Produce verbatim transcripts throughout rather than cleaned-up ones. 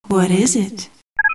What is it?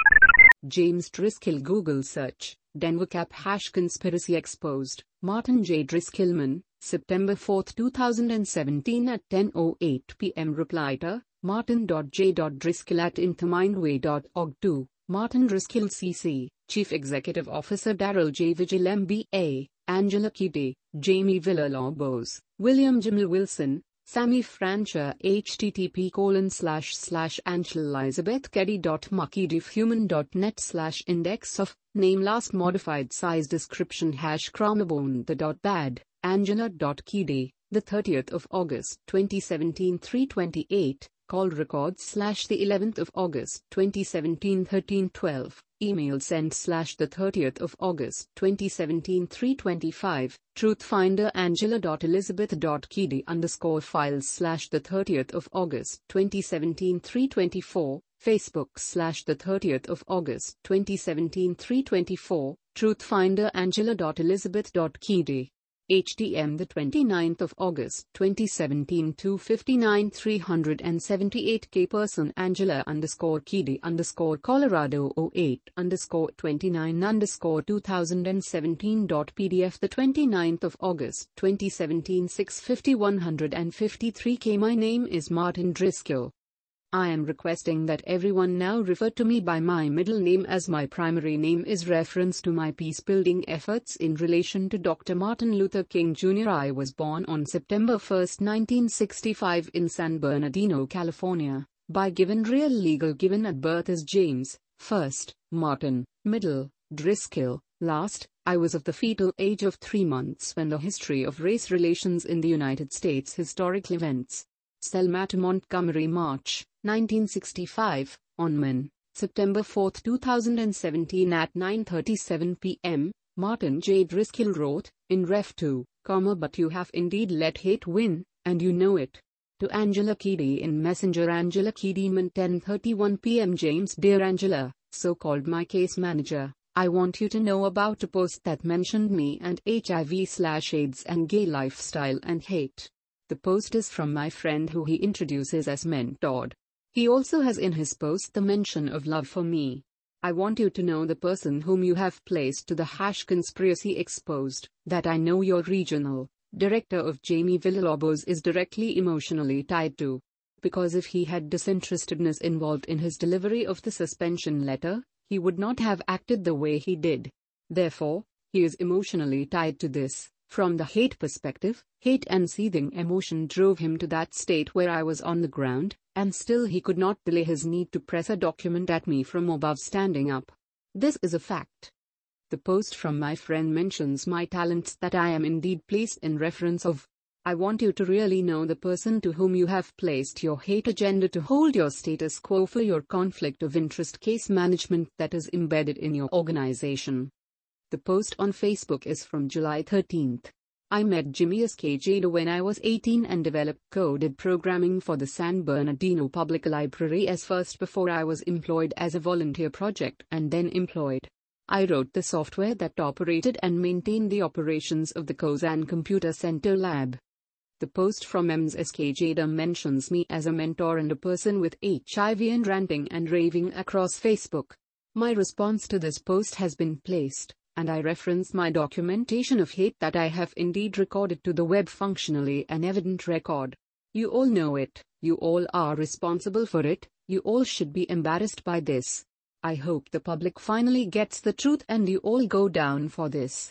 James Driscoll Google search, Denver Cap hash conspiracy exposed. Martin J. Driscollman, September fourth two thousand seventeen at ten oh eight p m Reply to Martin J. Driscoll at intermindway dot org. two. Martin Driscoll C C, Chief Executive Officer Daryl J. Vigil M B A, Angela Kidde, Jamie Villalobos, William Jimel Wilson, Sammy Francher http colon slash slash Angela Elizabeth Keddy dot muckydifhuman dot net slash index of name last modified size description hash chромобone the dot bad Angela dot Kidde the thirtieth of August twenty seventeen three twenty-eight call records slash the eleventh of August twenty seventeen thirteen twelve email sent slash the thirtieth of August twenty seventeen three twenty-five truthfinder Angela dot Elizabeth dot Kidde underscore files slash the thirtieth of August twenty seventeen three twenty-four Facebook slash the thirtieth of August twenty seventeen three twenty-four truthfinder Angela dot Elizabeth dot Kidde H T M the twenty-ninth of August twenty seventeen two fifty-nine three seventy-eight K person Angela underscore Kidde underscore Colorado oh eight underscore twenty-nine underscore two thousand seventeen dot P D F the twenty-ninth of August twenty seventeen six fifty one fifty-three K My name is Martin Driscoll. I am requesting that everyone now refer to me by my middle name as my primary name is reference to my peace-building efforts in relation to Doctor Martin Luther King Junior I was born on September first nineteen sixty-five in San Bernardino, California, by given real legal given at birth as James, first, Martin, middle, Driscoll, last. I was of the fetal age of three months when the history of race relations in the United States historical events. Selma to Montgomery, March nineteen sixty-five, Onman, September fourth two thousand seventeen at nine thirty-seven p m Martin J. Driscoll wrote, in ref two, comma but you have indeed let hate win, and you know it. To Angela Kidde in Messenger Angela Kidde ten thirty-one p m James Dear Angela, so-called my case manager, I want you to know about a post that mentioned me and H I V slash AIDS and gay lifestyle and hate. The post is from my friend who he introduces as mentored. He also has in his post the mention of love for me. I want you to know the person whom you have placed to the hash conspiracy exposed, that I know your regional director of Jamie Villalobos is directly emotionally tied to. Because if he had disinterestedness involved in his delivery of the suspension letter, he would not have acted the way he did. Therefore, he is emotionally tied to this. From the hate perspective, hate and seething emotion drove him to that state where I was on the ground, and still he could not delay his need to press a document at me from above standing up. This is a fact. The post from my friend mentions my talents that I am indeed placed in reference of. I want you to really know the person to whom you have placed your hate agenda to hold your status quo for your conflict of interest case management that is embedded in your organization. The post on Facebook is from July thirteenth. I met Jimmy S K Jada when I was eighteen and developed coded programming for the San Bernardino Public Library as first before I was employed as a volunteer project and then employed. I wrote the software that operated and maintained the operations of the Kozan Computer Center lab. The post from M S K Jada mentions me as a mentor and a person with H I V and ranting and raving across Facebook. My response to this post has been placed, and I reference my documentation of hate that I have indeed recorded to the web functionally an evident record. You all know it, you all are responsible for it, you all should be embarrassed by this. I hope the public finally gets the truth and you all go down for this.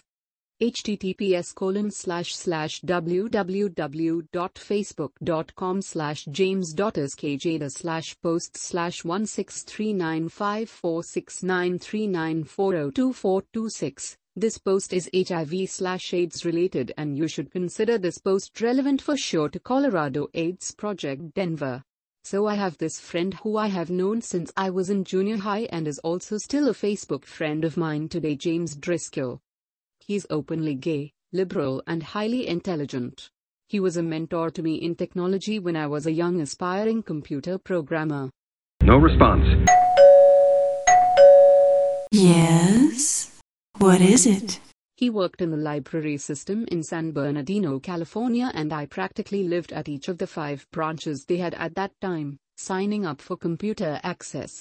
https colon slash slash www.facebook.com slash james.skjada slash post slash one six three nine five four six nine three nine four zero two four two six. This post is H I V slash AIDS related and you should consider this post relevant for sure to Colorado AIDS Project Denver. So I have this friend who I have known since I was in junior high and is also still a Facebook friend of mine today, James Driscoll. He's openly gay, liberal and highly intelligent. He was a mentor to me in technology when I was a young aspiring computer programmer. No response. Yes? What is it? He worked in the library system in San Bernardino, California, and I practically lived at each of the five branches they had at that time, signing up for computer access.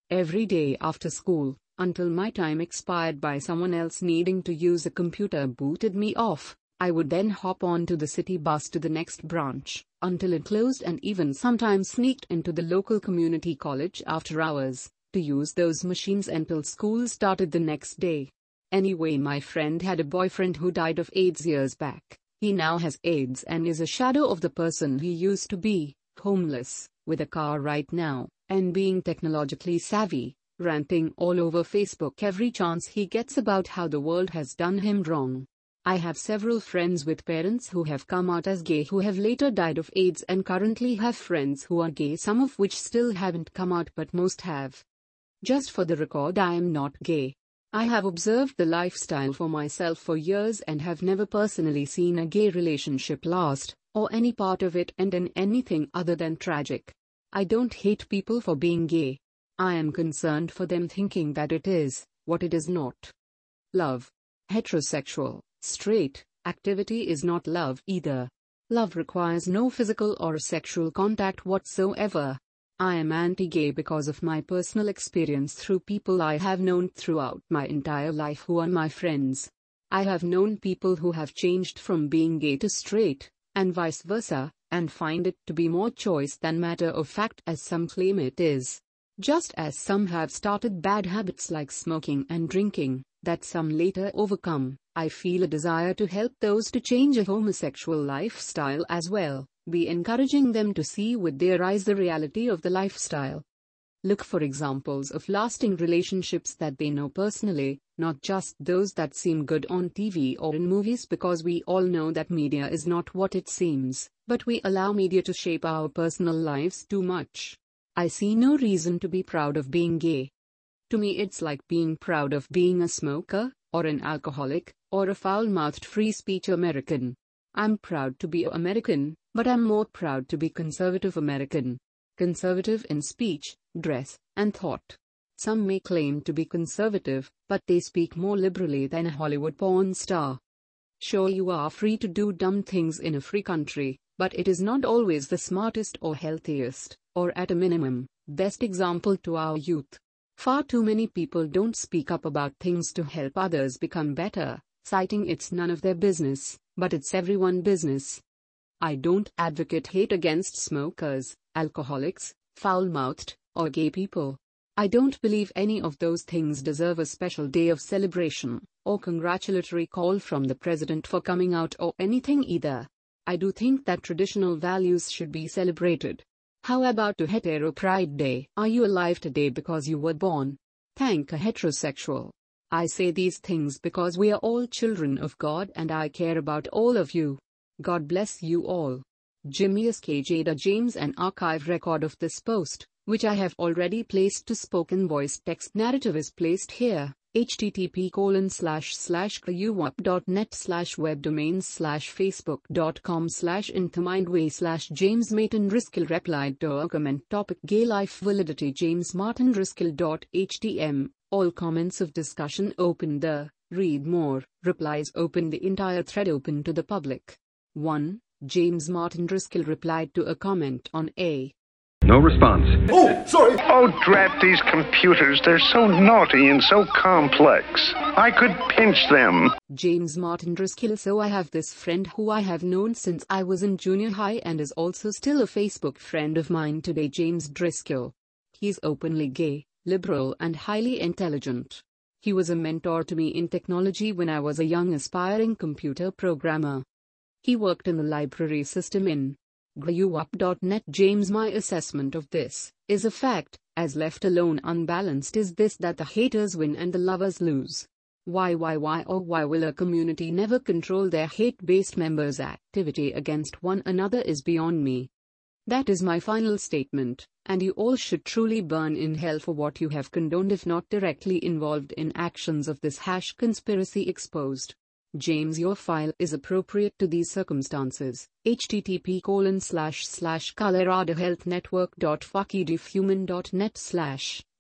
Every day after school, until my time expired by someone else needing to use a computer booted me off. I would then hop on to the city bus to the next branch, until it closed, and even sometimes sneaked into the local community college after hours, to use those machines until school started the next day. Anyway, my friend had a boyfriend who died of AIDS years back. He now has AIDS and is a shadow of the person he used to be, homeless, with a car right now, and being technologically savvy, ranting all over Facebook every chance he gets about how the world has done him wrong. I have several friends with parents who have come out as gay who have later died of AIDS, and currently have friends who are gay, some of which still haven't come out but most have. Just for the record, I am not gay. I have observed the lifestyle for myself for years and have never personally seen a gay relationship last, or any part of it end in anything other than tragic. I don't hate people for being gay. I am concerned for them thinking that it is what it is not. Love. Heterosexual, straight, activity is not love either. Love requires no physical or sexual contact whatsoever. I am anti-gay because of my personal experience through people I have known throughout my entire life who are my friends. I have known people who have changed from being gay to straight, and vice versa, and find it to be more choice than matter of fact as some claim it is. Just as some have started bad habits like smoking and drinking, that some later overcome, I feel a desire to help those to change a homosexual lifestyle as well, be encouraging them to see with their eyes the reality of the lifestyle. Look for examples of lasting relationships that they know personally, not just those that seem good on T V or in movies, because we all know that media is not what it seems, but we allow media to shape our personal lives too much. I see no reason to be proud of being gay. To me, it's like being proud of being a smoker, or an alcoholic, or a foul-mouthed free speech American. I'm proud to be American, but I'm more proud to be conservative American. Conservative in speech, dress, and thought. Some may claim to be conservative, but they speak more liberally than a Hollywood porn star. Sure, you are free to do dumb things in a free country, but it is not always the smartest or healthiest, or at a minimum, best example to our youth. Far too many people don't speak up about things to help others become better, citing it's none of their business, but it's everyone's business. I don't advocate hate against smokers, alcoholics, foul-mouthed, or gay people. I don't believe any of those things deserve a special day of celebration, or congratulatory call from the president for coming out, or anything either. I do think that traditional values should be celebrated. How about a hetero pride day? Are you alive today because you were born? Thank a heterosexual. I say these things because we are all children of God and I care about all of you. God bless you all. Jimmy S K Jada James. An archive record of this post, which I have already placed to spoken voice text narrative, is placed here. http colon slash slash kuyuwap.net slash web domains slash facebook.com slash intermindway slash James Martin Driscoll replied to a comment topic gay life validity James Martin Driscoll.htm. All comments of discussion open the read more replies open the entire thread open to the public. one. James Martin Driscoll replied to a comment on a No response. Oh, sorry. Oh, drat these computers. They're so naughty and so complex. I could pinch them. James Martin Driscoll. So I have this friend who I have known since I was in junior high and is also still a Facebook friend of mine today. James Driscoll. He's openly gay, liberal and highly intelligent. He was a mentor to me in technology when I was a young aspiring computer programmer. He worked in the library system in G U W A P dot net. James, my assessment of this is a fact, as left alone unbalanced, is this: that the haters win and the lovers lose. Why, why, why, or why will a community never control their hate-based members' activity against one another is beyond me. That is my final statement, and you all should truly burn in hell for what you have condoned if not directly involved in actions of this hash conspiracy exposed. James, your file is appropriate to these circumstances. http colon slash slash colorado health network dot fuckydefuman dot net slash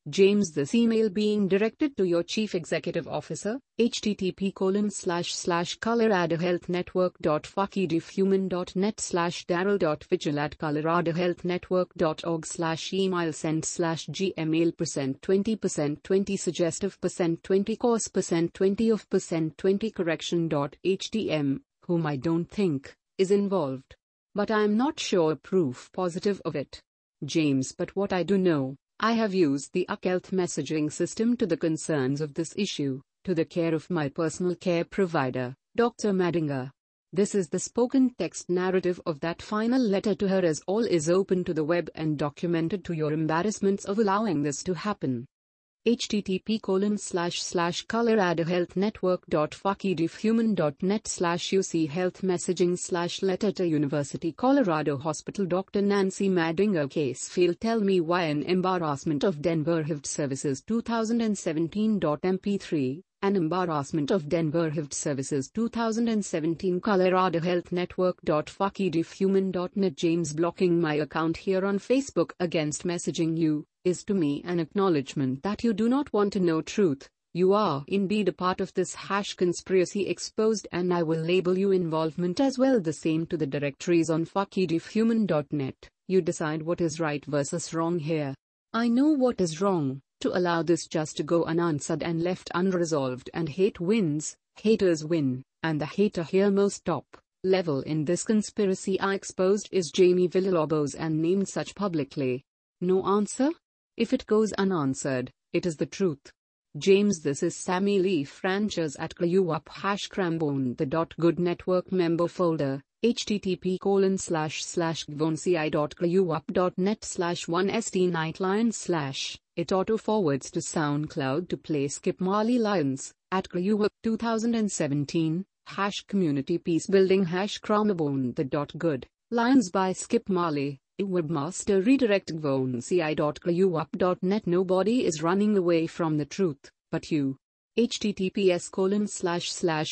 James, this email being directed to your Chief Executive Officer, http colon slash slash coloradohealthnetwork.fuckyduffhuman.net slash daryl.vigil at coloradohealthnetwork.org slash email sent slash gmail percent twenty percent twenty suggestive percent twenty course percent twenty of percent twenty correction dot htm, whom I don't think is involved. But I am not sure proof positive of it. James, but what I do know, I have used the UChealth messaging system to the concerns of this issue, to the care of my personal care provider, Doctor Madinger. This is the spoken text narrative of that final letter to her, as all is open to the web and documented to your embarrassments of allowing this to happen. http colon slash slash coloradohealthnetwork.fuckyduffhuman.net slash uc health messaging slash letter to University Colorado Hospital Doctor Nancy Madinger case field tell me why an embarrassment of Denver Health Services twenty seventeen M P three, an embarrassment of Denver Health Services twenty seventeen Colorado Health Network.fuckyduffhuman.net James, blocking my account here on Facebook against messaging you is to me an acknowledgement that you do not want to know truth. You are indeed a part of this hash conspiracy exposed, and I will label you involvement as well. The same to the directories on fuckyduffhuman dot net. You decide what is right versus wrong here. I know what is wrong. To allow this just to go unanswered and left unresolved, and hate wins, haters win, and the hater here most top level in this conspiracy I exposed is Jamie Villalobos and named such publicly. No answer? If it goes unanswered, it is the truth. James, this is Sammy Lee Franchers at Up hash crambone the dot good network member folder, http colon slash slash gvonci.up.net slash one st nightline slash. It auto forwards to SoundCloud to play Skip Marley Lions at Up twenty seventeen hash community peace building hash crambone the dot good Lions by Skip Marley. Webmaster redirect gvonci.up.net. Nobody is running away from the truth, but you. https colon slash slash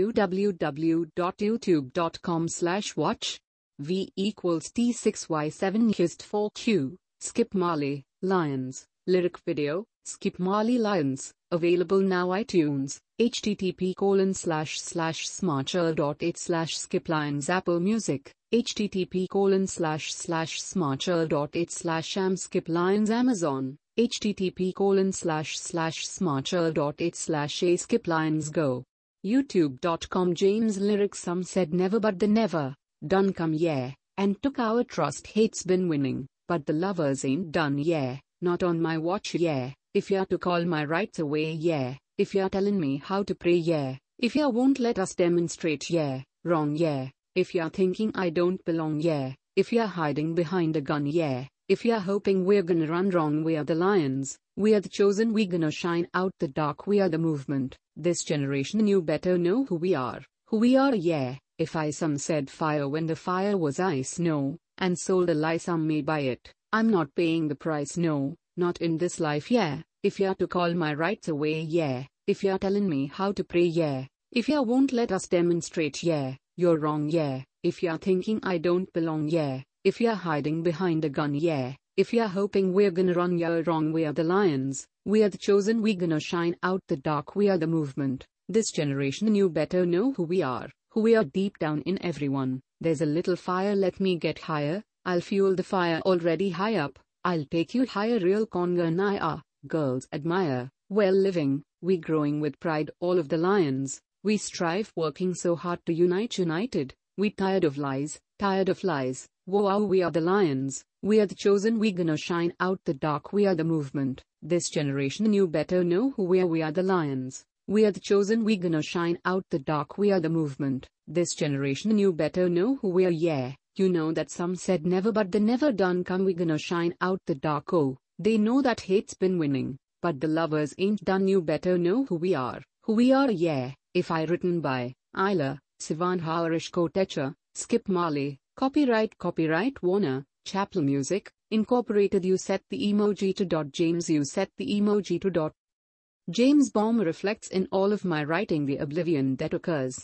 www.youtube.com slash watch v equals t six y seven hist four q Skip Marley Lions lyric video Skip Marley Lions available now iTunes. http colon slash slash smartshare.it slash Skip Lions Apple Music. http colon slash slash smartshare.it slash am Skip Lions Amazon. http colon slash slash smartshare.it slash a Skip Lions Go. youtube dot com James lyrics. Some said never, but they never done come, yeah, and took our trust. Hate's been winning, but the lovers ain't done, yeah, not on my watch, yeah. If ya to call my rights away, yeah. If ya telling me how to pray, yeah. If ya won't let us demonstrate, yeah. Wrong, yeah. If you're thinking I don't belong, yeah. If you're hiding behind a gun, yeah. If you're hoping we're gonna run wrong, we are the lions. We are the chosen, we gonna shine out the dark, we are the movement. This generation you better know who we are. Who we are, yeah. If I some said fire when the fire was ice, no. And sold a lie, some may buy it. I'm not paying the price, no. Not in this life, yeah. If you're to call my rights away, yeah. If you're telling me how to pray, yeah. If you won't let us demonstrate, yeah. You're wrong, yeah. If you're thinking I don't belong, yeah. If you're hiding behind a gun, yeah. If you're hoping we're gonna run, you're wrong. We are the lions. We are the chosen. We gonna shine out the dark. We are the movement. This generation you better know who we are. Who we are deep down in everyone. There's a little fire, let me get higher. I'll fuel the fire already high up. I'll take you higher. Real conga naya. Girls admire. Well living. We growing with pride. All of the lions. We strive, working so hard to unite, united. We tired of lies, tired of lies. Whoa, we are the lions. We are the chosen. We gonna shine out the dark. We are the movement. This generation you better know who we are. We are the lions. We are the chosen. We gonna shine out the dark. We are the movement. This generation you better know who we are. Yeah, you know that some said never, but they never done come. We gonna shine out the dark. Oh, they know that hate's been winning, but the lovers ain't done. You better know who we are. Who we are, yeah. If I written by Isla, Sivan Harish Kotecha, Skip Marley, copyright copyright Warner, Chappell Music, Incorporated. You set the emoji to dot James. You set the emoji to dot James. Bomb reflects in all of my writing the oblivion that occurs.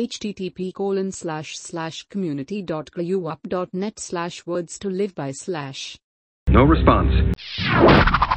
http colon slash slash community dot up dot net slash words to live by slash. No response.